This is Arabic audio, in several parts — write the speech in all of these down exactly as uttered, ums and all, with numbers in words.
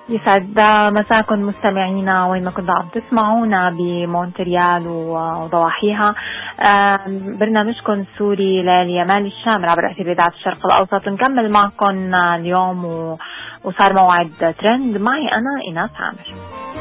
يسعد مساكم مستمعينا وين ما كنتوا عم تسمعونا بمونتريال وضواحيها. برنامجكم سوري لليمال الشام عبر اذاعة الشرق الاوسط. نكمل معكم اليوم وصار موعد ترند معي انا ايناس عامر.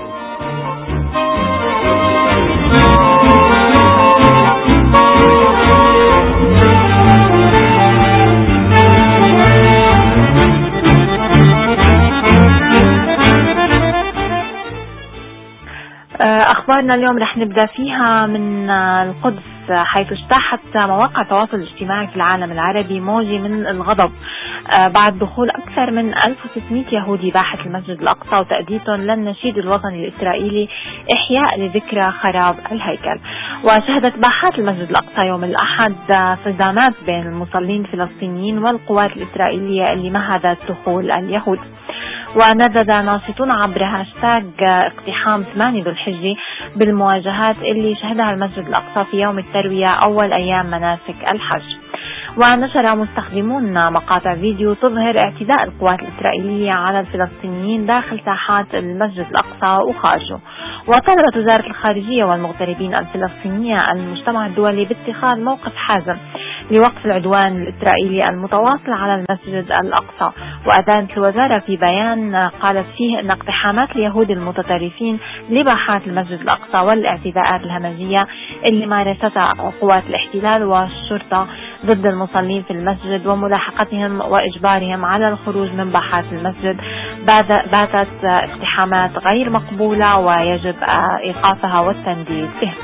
أخبارنا اليوم رح نبدأ فيها من القدس، حيث اجتاحت مواقع التواصل الاجتماعي في العالم العربي موجة من الغضب بعد دخول أكثر من ألف وستمئة يهودي باحة المسجد الأقصى وتأديتهم للنشيد الوطني الإسرائيلي إحياء لذكرى خراب الهيكل. وشهدت باحات المسجد الأقصى يوم الأحد صدامات بين المصلين الفلسطينيين والقوات الإسرائيلية اللي مهدت دخول اليهود. وندد ناشطون عبر هاشتاج اقتحام ثمانية ذو الحجة بالمواجهات اللي شهدها المسجد الأقصى في يوم التروية أول أيام مناسك الحج. ونشر مستخدمون مقاطع فيديو تظهر اعتداء القوات الإسرائيلية على الفلسطينيين داخل ساحات المسجد الأقصى وخارجه. وطلبت وزارة الخارجية والمغتربين الفلسطينية المجتمع الدولي باتخاذ موقف حازم لوقف العدوان الإسرائيلي المتواصل على المسجد الأقصى. وأدانت الوزارة في بيان قالت فيه أن اقتحامات اليهود المتطرفين لباحات المسجد الأقصى والاعتداءات الهمجية اللي مارستها قوات الاحتلال والشرطة ضد المصلين في المسجد وملاحقتهم وإجبارهم على الخروج من باحات المسجد باتت اقتحامات غير مقبولة ويجب إيقافها والتنديد بها.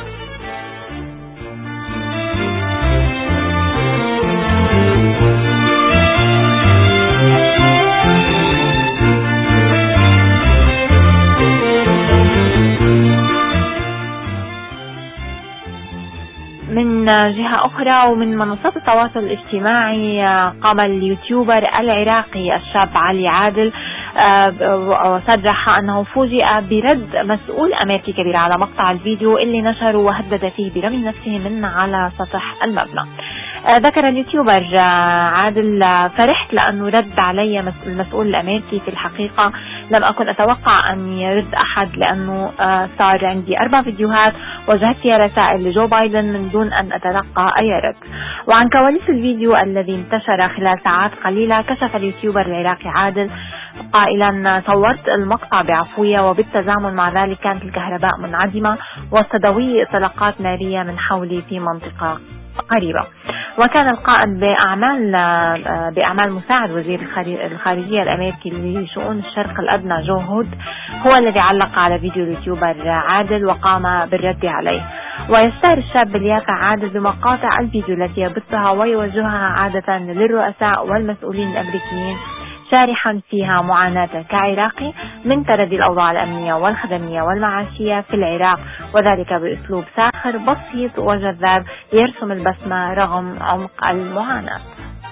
من جهة أخرى ومن منصات التواصل الاجتماعي قام اليوتيوبر العراقي الشاب علي عادل وصرح أنه فوجئ برد مسؤول أمريكي كبير على مقطع الفيديو اللي نشره وهدد فيه برمي نفسه من على سطح المبنى. ذكر اليوتيوبر عادل: فرحت لأنه رد علي المسؤول الأمريكي، في الحقيقة لم أكن أتوقع أن يرد أحد لأنه صار عندي أربع فيديوهات وجهت فيها رسائل لجو بايدن من دون أن أتلقى أي رد. وعن كواليس الفيديو الذي انتشر خلال ساعات قليلة كشف اليوتيوبر العراقي عادل قائلا: صورت المقطع بعفوية وبالتزامن مع ذلك كانت الكهرباء منعدمة وصدوي اطلاقات نارية من حولي في منطقة قريبة. وكان القائد بأعمال بأعمال مساعد وزير الخارجية الأمريكي لشؤون الشرق الأدنى جو هود هو الذي علق على فيديو اليوتيوبر عادل وقام بالرد عليه. ويشتهر الشاب اليافع عادل بمقاطع الفيديو التي يبثها ويوجهها عادة للرؤساء والمسؤولين الأمريكيين، شارحا فيها معاناته كعراقي من تردي الأوضاع الأمنية والخدمية والمعاشية في العراق، وذلك بأسلوب ساخر بسيط وجذاب يرسم البسمة رغم عمق المعاناة.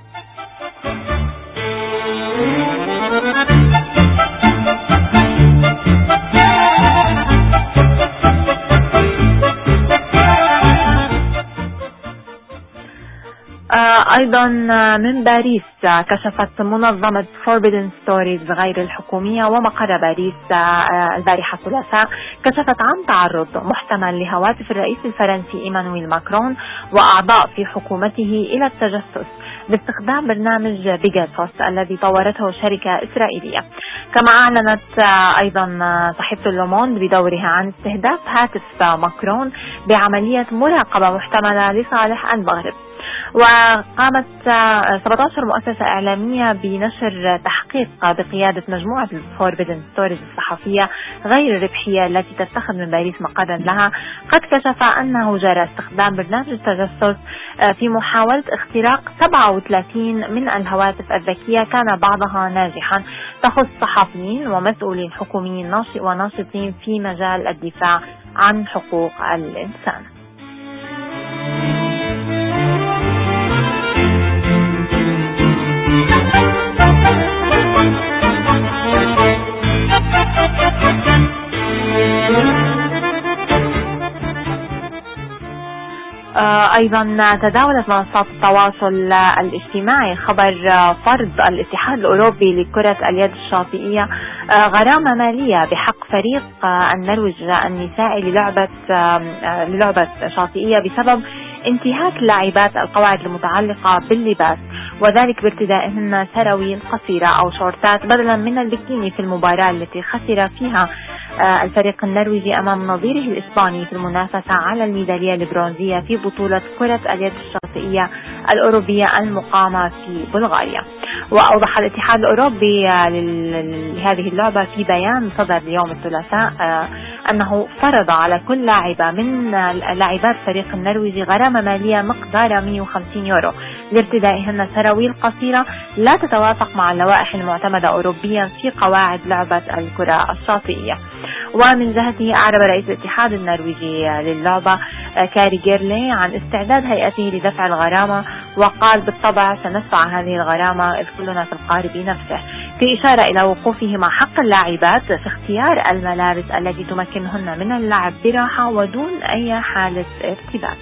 أيضا من باريس كشفت منظمة Forbidden Stories غير الحكومية ومقر باريس البارحة الثلاثاء كشفت عن تعرض محتمل لهواتف الرئيس الفرنسي إيمانويل ماكرون وأعضاء في حكومته إلى التجسس باستخدام برنامج بيجاسوس الذي طورته شركة إسرائيلية. كما أعلنت أيضا صحيفة لوموند بدورها عن استهداف هاتف ماكرون بعملية مراقبة محتملة لصالح المغرب. وقامت سبعة عشر مؤسسة إعلامية بنشر تحقيق بقيادة مجموعة الفوربيدن ستوريز الصحفية غير الربحية التي تتخذ من باريس مقرا لها، قد كشف أنه جرى استخدام برنامج التجسس في محاولة اختراق سبعة وثلاثين من الهواتف الذكية كان بعضها ناجحا تخص صحفيين ومسؤولين حكوميين وناشطين في مجال الدفاع عن حقوق الإنسان. أيضا تداولت منصات التواصل الاجتماعي خبر فرض الاتحاد الأوروبي لكرة اليد الشاطئية غرامة مالية بحق فريق النرويج النسائي للعبة للعبة شاطئية بسبب انتهاك اللاعبات القواعد المتعلقة باللباس، وذلك بارتدائهن سراويل قصيرة أو شورتات بدلا من البكيني في المباراة التي خسر فيها الفريق النرويجي أمام نظيره الإسباني في المنافسة على الميدالية البرونزية في بطولة كرة اليد الشاطئية الأوروبية المقامة في بلغاريا. وأوضح الاتحاد الأوروبي لهذه اللعبة في بيان صدر اليوم الثلاثاء أنه فرض على كل لاعبة من لاعبات فريق النرويجي غرامة مالية مقدارها مئة وخمسين يورو لارتدائهن سراويل قصيرة لا تتوافق مع اللوائح المعتمدة أوروبيا في قواعد لعبة الكرة الشاطئية. ومن جهته أعرب رئيس الاتحاد النرويجي للعبة كاري جيرلي عن استعداد هيئته لدفع الغرامة، وقال بالطبع سندفع هذه الغرامة إذ كلنا في القارب نفسه، في إشارة إلى وقوفه مع حق اللاعبات في اختيار الملابس التي تمكنهن من اللعب براحة ودون أي حالة ارتباك.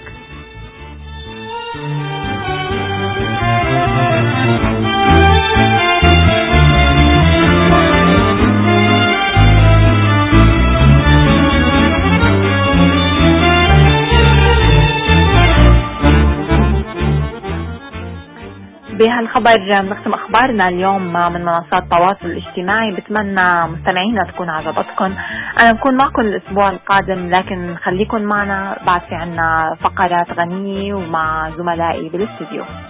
بهالخبر نختم أخبارنا اليوم من منصات التواصل الاجتماعي. بتمنى مستمعينا تكون عجبتكم. أنا بكون معكم الأسبوع القادم، لكن خليكن معنا بعد في عنا فقرات غنية ومع زملائي بالاستوديو.